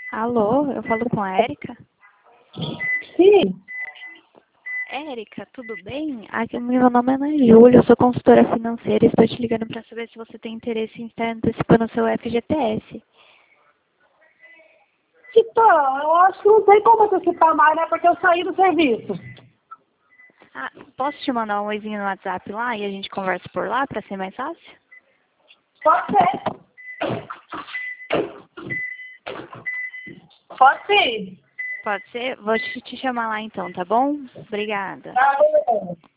Alô, eu falo com a Érica? Sim. Érica, tudo bem? Aqui, meu nome é Ana Júlia, eu sou consultora financeira e estou te ligando para saber se você tem interesse em estar antecipando o seu FGTS. Então, eu acho que não tem como antecipar mais, né? Porque eu saí do serviço. Ah, posso te mandar um oizinho no WhatsApp lá e a gente conversa por lá para ser mais fácil? Pode ser. Pode ser. Pode ser? Vou te chamar lá então, tá bom? Obrigada. Tá bom.